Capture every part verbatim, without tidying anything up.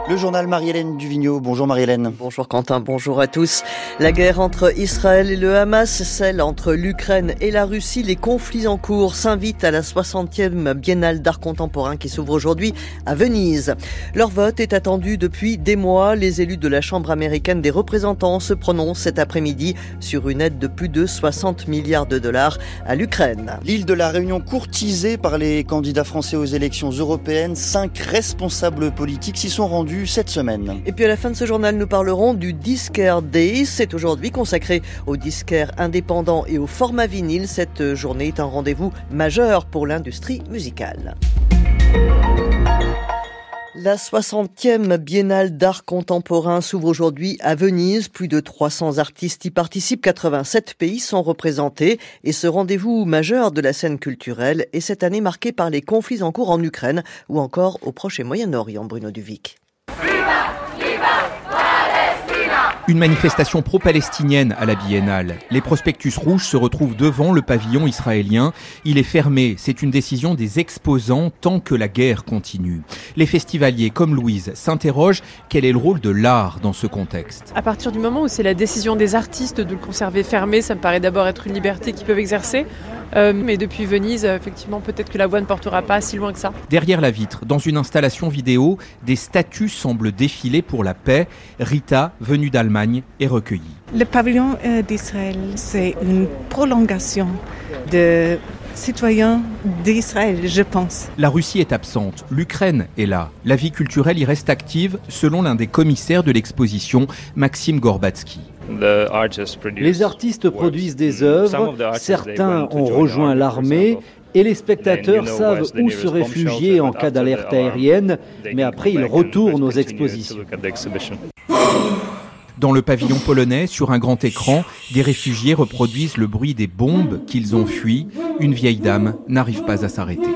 Le journal Marie-Hélène Duvigneau. Bonjour Marie-Hélène. Bonjour Quentin, bonjour à tous. La guerre entre Israël et le Hamas, celle entre l'Ukraine et la Russie, les conflits en cours s'invitent à la soixantième Biennale d'art contemporain qui s'ouvre aujourd'hui à Venise. Leur vote est attendu depuis des mois. Les élus de la Chambre américaine des représentants se prononcent cet après-midi sur une aide de plus de soixante milliards de dollars à l'Ukraine. L'île de la Réunion courtisée par les candidats français aux élections européennes. Cinq responsables politiques s'y sont rendus cette semaine. Et puis à la fin de ce journal, nous parlerons du Disquaire Day. C'est aujourd'hui consacré aux disquaires indépendants et au format vinyle. Cette journée est un rendez-vous majeur pour l'industrie musicale. La soixantième Biennale d'art contemporain s'ouvre aujourd'hui à Venise. Plus de trois cents artistes y participent, quatre-vingt-sept pays sont représentés. Et ce rendez-vous majeur de la scène culturelle est cette année marqué par les conflits en cours en Ukraine ou encore au Proche et Moyen-Orient. Bruno Duvic. Une manifestation pro-palestinienne à la Biennale. Les prospectus rouges se retrouvent devant le pavillon israélien. Il est fermé. C'est une décision des exposants tant que la guerre continue. Les festivaliers, comme Louise, s'interrogent quel est le rôle de l'art dans ce contexte. À partir du moment où c'est la décision des artistes de le conserver fermé, ça me paraît d'abord être une liberté qu'ils peuvent exercer. Euh, mais depuis Venise, effectivement, peut-être que la voie ne portera pas si loin que ça. Derrière la vitre, dans une installation vidéo, des statues semblent défiler pour la paix. Rita, venue d'Allemagne, est recueillie. Le pavillon d'Israël, c'est une prolongation de citoyens d'Israël, je pense. La Russie est absente, l'Ukraine est là. La vie culturelle y reste active, selon l'un des commissaires de l'exposition, Maxime Gorbatsky. Les artistes produisent des œuvres, certains ont rejoint l'armée et les spectateurs savent où se réfugier en cas d'alerte aérienne, mais après ils retournent aux expositions. Dans le pavillon polonais, sur un grand écran, des réfugiés reproduisent le bruit des bombes qu'ils ont fui. Une vieille dame n'arrive pas à s'arrêter.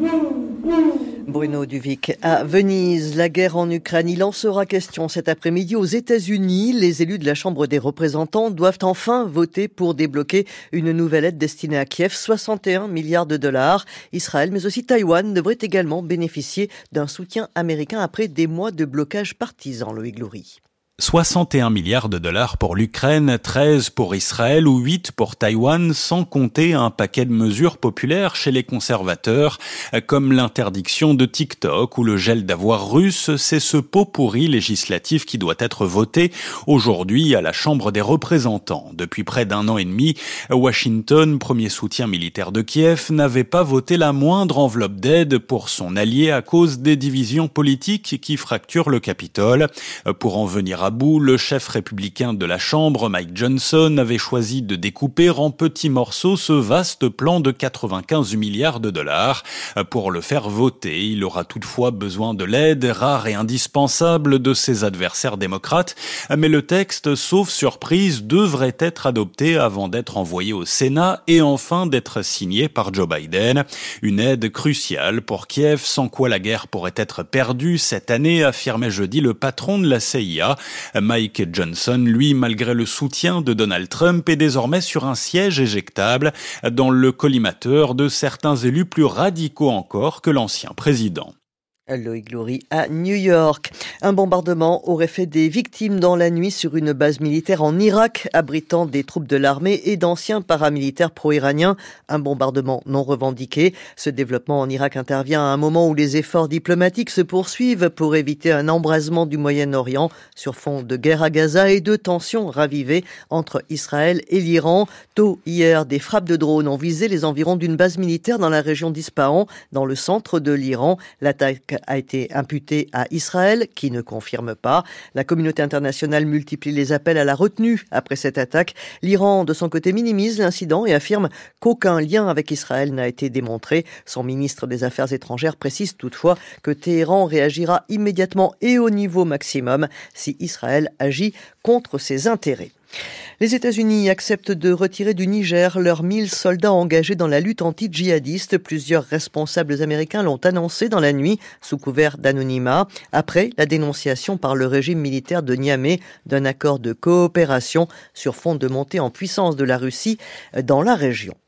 Bruno Duvic. À Venise, la guerre en Ukraine, il en sera question cet après-midi aux États-Unis. Les élus de la Chambre des représentants doivent enfin voter pour débloquer une nouvelle aide destinée à Kiev, soixante et un milliards de dollars. Israël, mais aussi Taïwan, devrait également bénéficier d'un soutien américain après des mois de blocage partisan. Loïc Loury. soixante et un milliards de dollars pour l'Ukraine, treize pour Israël ou huit pour Taïwan, sans compter un paquet de mesures populaires chez les conservateurs, comme l'interdiction de TikTok ou le gel d'avoirs russe. C'est ce pot pourri législatif qui doit être voté aujourd'hui à la Chambre des représentants. Depuis près d'un an et demi, Washington, premier soutien militaire de Kiev, n'avait pas voté la moindre enveloppe d'aide pour son allié à cause des divisions politiques qui fracturent le Capitole. Pour en venir à À bout, le chef républicain de la Chambre, Mike Johnson, avait choisi de découper en petits morceaux ce vaste plan de quatre-vingt-quinze milliards de dollars. Pour le faire voter, il aura toutefois besoin de l'aide rare et indispensable de ses adversaires démocrates. Mais le texte, sauf surprise, devrait être adopté avant d'être envoyé au Sénat et enfin d'être signé par Joe Biden. Une aide cruciale pour Kiev, sans quoi la guerre pourrait être perdue cette année, affirmait jeudi le patron de la C I A. Mike Johnson, lui, malgré le soutien de Donald Trump, est désormais sur un siège éjectable dans le collimateur de certains élus plus radicaux encore que l'ancien président. Loïc Loury à New York. Un bombardement aurait fait des victimes dans la nuit sur une base militaire en Irak, abritant des troupes de l'armée et d'anciens paramilitaires pro-iraniens. Un bombardement non revendiqué. Ce développement en Irak intervient à un moment où les efforts diplomatiques se poursuivent pour éviter un embrasement du Moyen-Orient sur fond de guerre à Gaza et de tensions ravivées entre Israël et l'Iran. Tôt hier, des frappes de drones ont visé les environs d'une base militaire dans la région d'Ispahan, dans le centre de l'Iran. L'attaque a été imputé à Israël, qui ne confirme pas. La communauté internationale multiplie les appels à la retenue après cette attaque. L'Iran, de son côté, minimise l'incident et affirme qu'aucun lien avec Israël n'a été démontré. Son ministre des Affaires étrangères précise toutefois que Téhéran réagira immédiatement et au niveau maximum si Israël agit contre ses intérêts. Les États-Unis acceptent de retirer du Niger leurs mille soldats engagés dans la lutte anti-djihadiste. Plusieurs responsables américains l'ont annoncé dans la nuit, sous couvert d'anonymat, après la dénonciation par le régime militaire de Niamey d'un accord de coopération sur fond de montée en puissance de la Russie dans la région.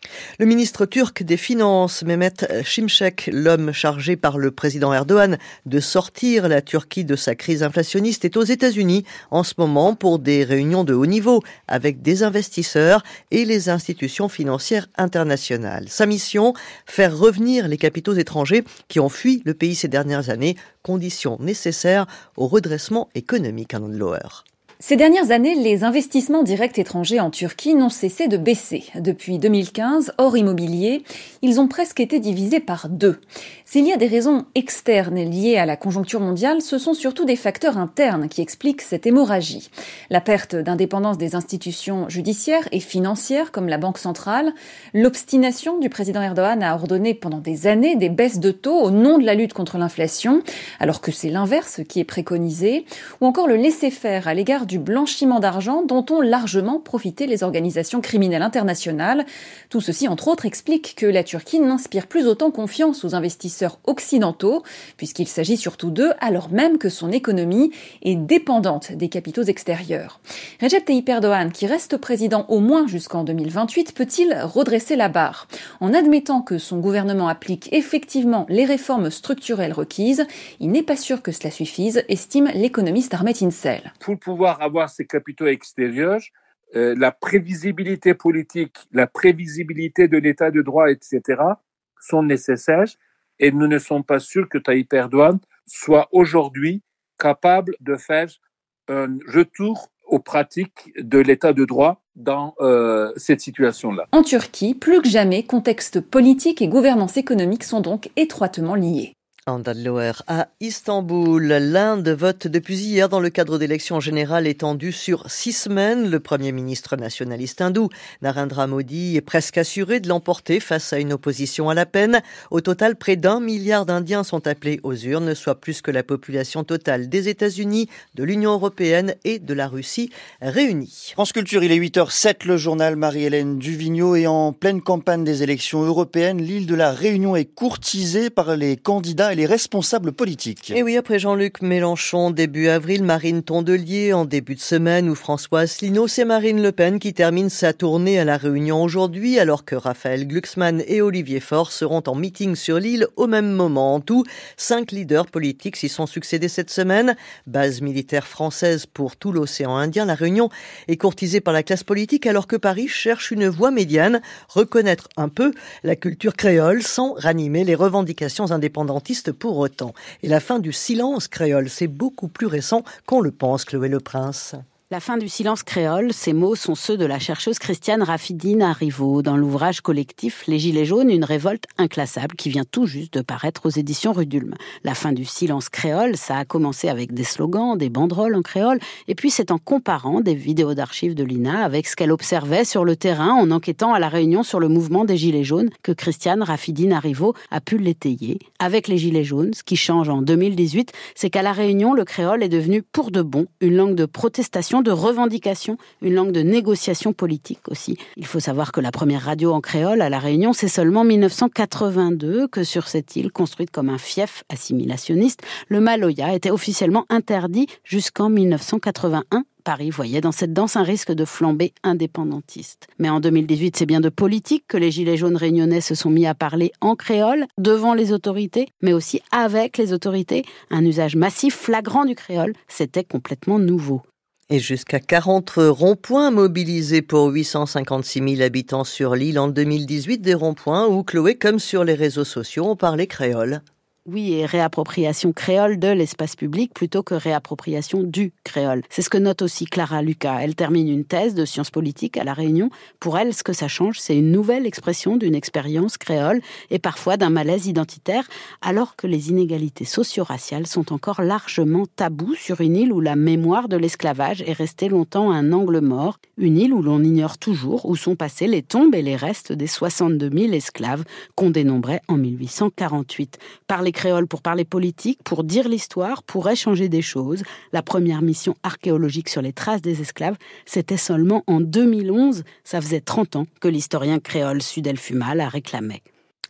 Le ministre turc des Finances, Mehmet Şimşek, l'homme chargé par le président Erdogan de sortir la Turquie de sa crise inflationniste, est aux États-Unis en ce moment pour des réunions de haut niveau avec des investisseurs et les institutions financières internationales. Sa mission, faire revenir les capitaux étrangers qui ont fui le pays ces dernières années, condition nécessaire au redressement économique. Anand Loer. Ces dernières années, les investissements directs étrangers en Turquie n'ont cessé de baisser. Depuis deux mille quinze, hors immobilier, ils ont presque été divisés par deux. S'il y a des raisons externes liées à la conjoncture mondiale, ce sont surtout des facteurs internes qui expliquent cette hémorragie. La perte d'indépendance des institutions judiciaires et financières comme la Banque centrale, l'obstination du président Erdogan à ordonner pendant des années des baisses de taux au nom de la lutte contre l'inflation, alors que c'est l'inverse qui est préconisé, ou encore le laisser-faire à l'égard du blanchiment d'argent dont ont largement profité les organisations criminelles internationales. Tout ceci, entre autres, explique que la Turquie n'inspire plus autant confiance aux investisseurs occidentaux, puisqu'il s'agit surtout d'eux, alors même que son économie est dépendante des capitaux extérieurs. Recep Tayyip Erdogan, qui reste président au moins jusqu'en deux mille vingt-huit, peut-il redresser la barre ? En admettant que son gouvernement applique effectivement les réformes structurelles requises, il n'est pas sûr que cela suffise, estime l'économiste Ahmet İnsel. Pour pouvoir avoir ces capitaux extérieurs, euh, la prévisibilité politique, la prévisibilité de l'état de droit, et cetera sont nécessaires et nous ne sommes pas sûrs que Tayyip Erdogan soit aujourd'hui capable de faire un retour aux pratiques de l'état de droit dans euh, cette situation-là. En Turquie, plus que jamais, contexte politique et gouvernance économique sont donc étroitement liés. Anand Loer à Istanbul. L'Inde vote depuis hier dans le cadre d'élections générales étendues sur six semaines. Le Premier ministre nationaliste hindou, Narendra Modi, est presque assuré de l'emporter face à une opposition à la peine. Au total, près d'un milliard d'Indiens sont appelés aux urnes, soit plus que la population totale des États-Unis, de l'Union européenne et de la Russie réunis. France Culture, il est huit heures sept, le journal Marie-Hélène Duvigneau, et en pleine campagne des élections européennes, l'île de la Réunion est courtisée par les candidats et les responsables politiques. Et oui, après Jean-Luc Mélenchon, début avril, Marine Tondelier en début de semaine ou François Asselineau, c'est Marine Le Pen qui termine sa tournée à La Réunion aujourd'hui, alors que Raphaël Glucksmann et Olivier Faure seront en meeting sur l'île au même moment. En tout, cinq leaders politiques s'y sont succédés cette semaine. Base militaire française pour tout l'océan Indien, La Réunion est courtisée par la classe politique alors que Paris cherche une voie médiane, reconnaître un peu la culture créole sans ranimer les revendications indépendantistes pour autant. Et la fin du silence créole, c'est beaucoup plus récent qu'on le pense, Chloé Le Prince. La fin du silence créole, ces mots sont ceux de la chercheuse Christiane Rafidine Arrivo dans l'ouvrage collectif Les Gilets jaunes, une révolte inclassable qui vient tout juste de paraître aux éditions Rudulme. La fin du silence créole, ça a commencé avec des slogans, des banderoles en créole, et puis c'est en comparant des vidéos d'archives de l'I N A avec ce qu'elle observait sur le terrain en enquêtant à La Réunion sur le mouvement des Gilets jaunes que Christiane Rafidine Arrivo a pu l'étayer. Avec les Gilets jaunes, ce qui change en deux mille dix-huit, c'est qu'à La Réunion, le créole est devenu pour de bon une langue de protestation, de revendication, une langue de négociation politique aussi. Il faut savoir que la première radio en créole à La Réunion, c'est seulement mille neuf cent quatre-vingt-deux que sur cette île, construite comme un fief assimilationniste, le maloya était officiellement interdit jusqu'en mille neuf cent quatre-vingt-un. Paris voyait dans cette danse un risque de flambée indépendantiste. Mais en deux mille dix-huit, c'est bien de politique que les Gilets jaunes réunionnais se sont mis à parler en créole, devant les autorités, mais aussi avec les autorités. Un usage massif, flagrant du créole, c'était complètement nouveau. Et jusqu'à quarante ronds-points mobilisés pour huit cent cinquante-six mille habitants sur l'île en deux mille dix-huit, des ronds-points où, Chloé, comme sur les réseaux sociaux, on parlait créole. Oui, et réappropriation créole de l'espace public plutôt que réappropriation du créole. C'est ce que note aussi Clara Lucas. Elle termine une thèse de sciences politiques à La Réunion. Pour elle, ce que ça change, c'est une nouvelle expression d'une expérience créole et parfois d'un malaise identitaire, alors que les inégalités socio-raciales sont encore largement tabous sur une île où la mémoire de l'esclavage est restée longtemps un angle mort. Une île où l'on ignore toujours où sont passées les tombes et les restes des soixante-deux mille esclaves qu'on dénombrait en mille huit cent quarante-huit. Par les créole pour parler politique, pour dire l'histoire, pour échanger des choses. La première mission archéologique sur les traces des esclaves, c'était seulement en deux mille onze. Ça faisait trente ans que l'historien créole Sudel Fumal la réclamait.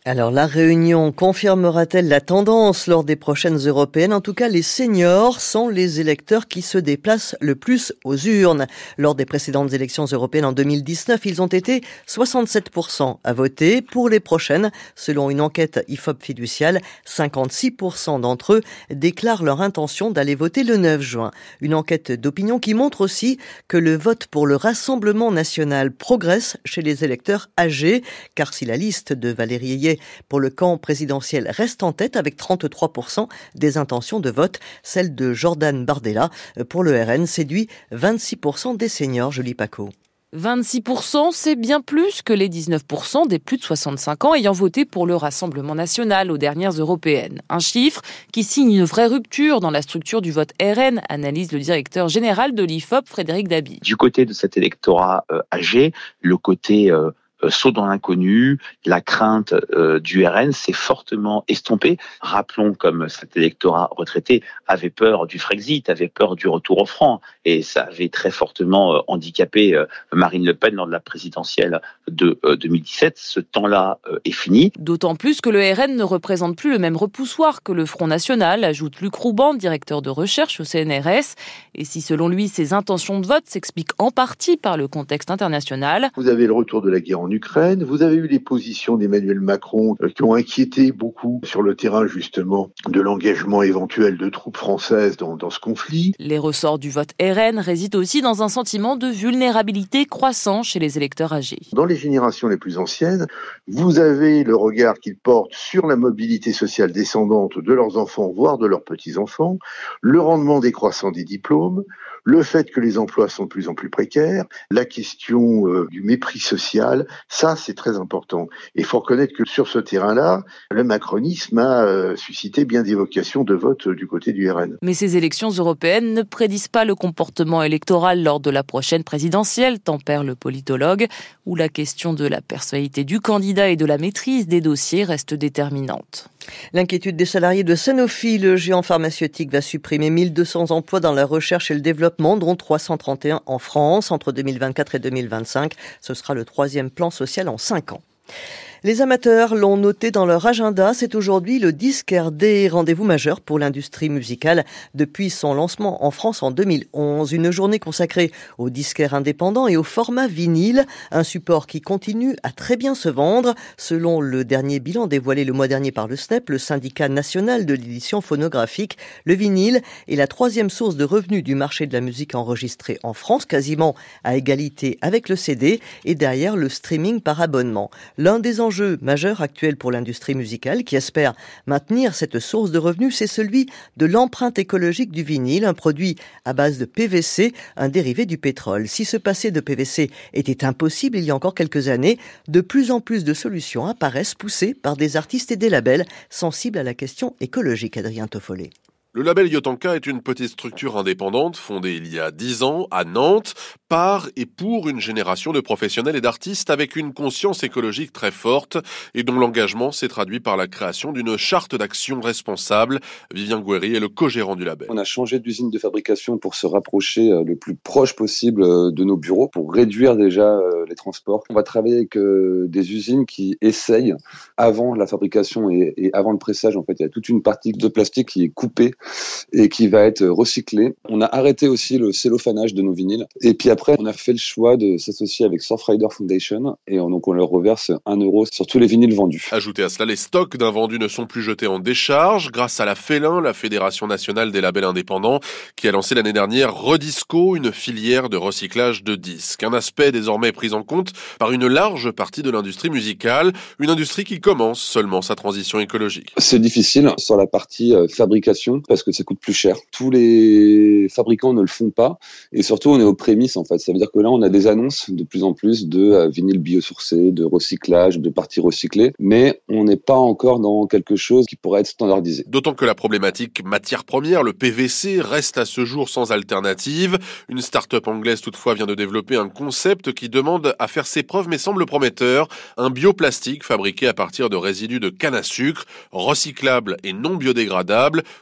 Alors la Réunion confirmera-t-elle la tendance lors des prochaines européennes? En tout cas, les seniors sont les électeurs qui se déplacent le plus aux urnes. Lors des précédentes élections européennes en deux mille dix-neuf, ils ont été soixante-sept pour cent à voter. Pour les prochaines, selon une enquête I F O P fiduciale, cinquante-six pour cent d'entre eux déclarent leur intention d'aller voter le neuf juin. Une enquête d'opinion qui montre aussi que le vote pour le Rassemblement national progresse chez les électeurs âgés, car si la liste de Valérie Ayé pour le camp présidentiel reste en tête avec trente-trois pour cent des intentions de vote, celle de Jordan Bardella pour le R N séduit vingt-six pour cent des seniors. Julie Paco. vingt-six pour cent, c'est bien plus que les dix-neuf pour cent des plus de soixante-cinq ans ayant voté pour le Rassemblement national aux dernières européennes. Un chiffre qui signe une vraie rupture dans la structure du vote R N, analyse le directeur général de l'I F O P, Frédéric Dabi. Du côté de cet électorat euh, âgé, le côté euh, euh, saut dans l'inconnu, la crainte euh, du R N s'est fortement estompée. Rappelons comme cet électorat retraité avait peur du Frexit, avait peur du retour au franc, et ça avait très fortement euh, handicapé euh, Marine Le Pen lors de la présidentielle de euh, deux mille dix-sept. Ce temps-là euh, est fini. D'autant plus que le R N ne représente plus le même repoussoir que le Front National, ajoute Luc Rouban, directeur de recherche au C N R S. Et si selon lui, ses intentions de vote s'expliquent en partie par le contexte international. Vous avez le retour de la guerre en Ukraine, vous avez eu les positions d'Emmanuel Macron euh, qui ont inquiété beaucoup sur le terrain justement de l'engagement éventuel de troupes françaises dans, dans ce conflit. Les ressorts du vote R N résident aussi dans un sentiment de vulnérabilité croissant chez les électeurs âgés. Dans les générations les plus anciennes, vous avez le regard qu'ils portent sur la mobilité sociale descendante de leurs enfants, voire de leurs petits-enfants, le rendement décroissant des diplômes, le fait que les emplois sont de plus en plus précaires, la question euh, du mépris social, ça c'est très important. Et il faut reconnaître que sur ce terrain-là, le macronisme a euh, suscité bien des vocations de vote euh, du côté du R N. Mais ces élections européennes ne prédisent pas le comportement électoral lors de la prochaine présidentielle, tempère le politologue, où la question de la personnalité du candidat et de la maîtrise des dossiers reste déterminante. L'inquiétude des salariés de Sanofi, le géant pharmaceutique va supprimer mille deux cents emplois dans la recherche et le développement, dont trois cent trente et un en France entre deux mille vingt-quatre et deux mille vingt-cinq. Ce sera le troisième plan social en cinq ans. Les amateurs l'ont noté dans leur agenda, c'est aujourd'hui le Disquaire Day, rendez-vous majeur pour l'industrie musicale depuis son lancement en France en deux mille onze. Une journée consacrée aux disquaires indépendants et au format vinyle, un support qui continue à très bien se vendre. Selon le dernier bilan dévoilé le mois dernier par le S N E P, le syndicat national de l'édition phonographique, le vinyle est la troisième source de revenus du marché de la musique enregistrée en France, quasiment à égalité avec le C D et derrière le streaming par abonnement. L'un des enjeux majeur actuel pour l'industrie musicale qui espère maintenir cette source de revenus, c'est celui de l'empreinte écologique du vinyle, un produit à base de P V C, un dérivé du pétrole. Si se passer de P V C était impossible il y a encore quelques années, de plus en plus de solutions apparaissent poussées par des artistes et des labels sensibles à la question écologique. Adrien Toffolé. Le label Yotanka est une petite structure indépendante fondée il y a dix ans à Nantes par et pour une génération de professionnels et d'artistes avec une conscience écologique très forte et dont l'engagement s'est traduit par la création d'une charte d'action responsable. Vivien Gouéry est le co-gérant du label. On a changé d'usine de fabrication pour se rapprocher le plus proche possible de nos bureaux pour réduire déjà les transports. On va travailler avec des usines qui essayent avant la fabrication et, et avant le pressage. En fait, il y a toute une partie de plastique qui est coupée et qui va être recyclé. On a arrêté aussi le cellophanage de nos vinyles. Et puis après, on a fait le choix de s'associer avec Surfrider Foundation et on, donc on leur reverse un euro sur tous les vinyles vendus. Ajoutez à cela, les stocks d'invendus ne sont plus jetés en décharge grâce à la Félin, la Fédération nationale des labels indépendants, qui a lancé l'année dernière Redisco, une filière de recyclage de disques. Un aspect désormais pris en compte par une large partie de l'industrie musicale, une industrie qui commence seulement sa transition écologique. C'est difficile sur la partie fabrication parce que ça coûte plus cher. Tous les fabricants ne le font pas et surtout on est aux prémices en fait. Ça veut dire que là on a des annonces de plus en plus de euh, vinyles biosourcés, de recyclage, de parties recyclées, mais on n'est pas encore dans quelque chose qui pourrait être standardisé. D'autant que la problématique matière première, le P V C, reste à ce jour sans alternative. Une start-up anglaise toutefois vient de développer un concept qui demande à faire ses preuves mais semble prometteur. Un bioplastique fabriqué à partir de résidus de canne à sucre, recyclable et non biodégradable pour des vinyles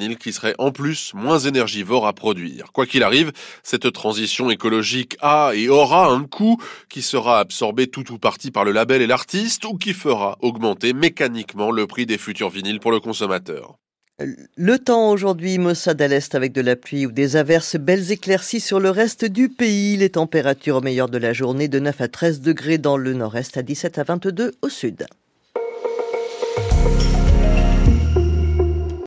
vinyle qui seraient en plus moins énergivores à produire. Quoi qu'il arrive, cette transition écologique a et aura un coût qui sera absorbé tout ou partie par le label et l'artiste ou qui fera augmenter mécaniquement le prix des futurs vinyles pour le consommateur. Le temps aujourd'hui, maussade à l'est avec de la pluie ou des averses, belles éclaircies sur le reste du pays. Les températures au meilleur de la journée de neuf à treize degrés dans le nord-est, à dix-sept à vingt-deux au sud.